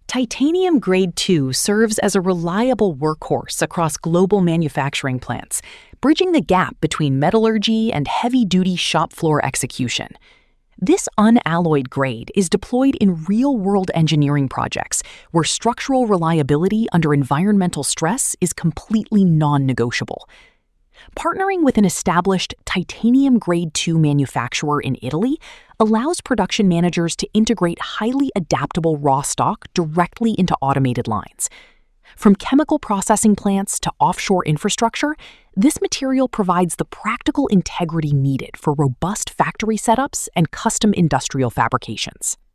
Titanium Grade 2 serves as a reliable workhorse across global manufacturing plants, bridging the gap between metallurgy and heavy-duty shop floor execution. This unalloyed grade is deployed in real-world engineering projects where structural reliability under environmental stress is completely non-negotiable. Partnering with an established titanium Grade 2 manufacturer in Italy allows production managers to integrate highly adaptable raw stock directly into automated lines. From chemical processing plants to offshore infrastructure, this material provides the practical integrity needed for robust factory setups and custom industrial fabrications.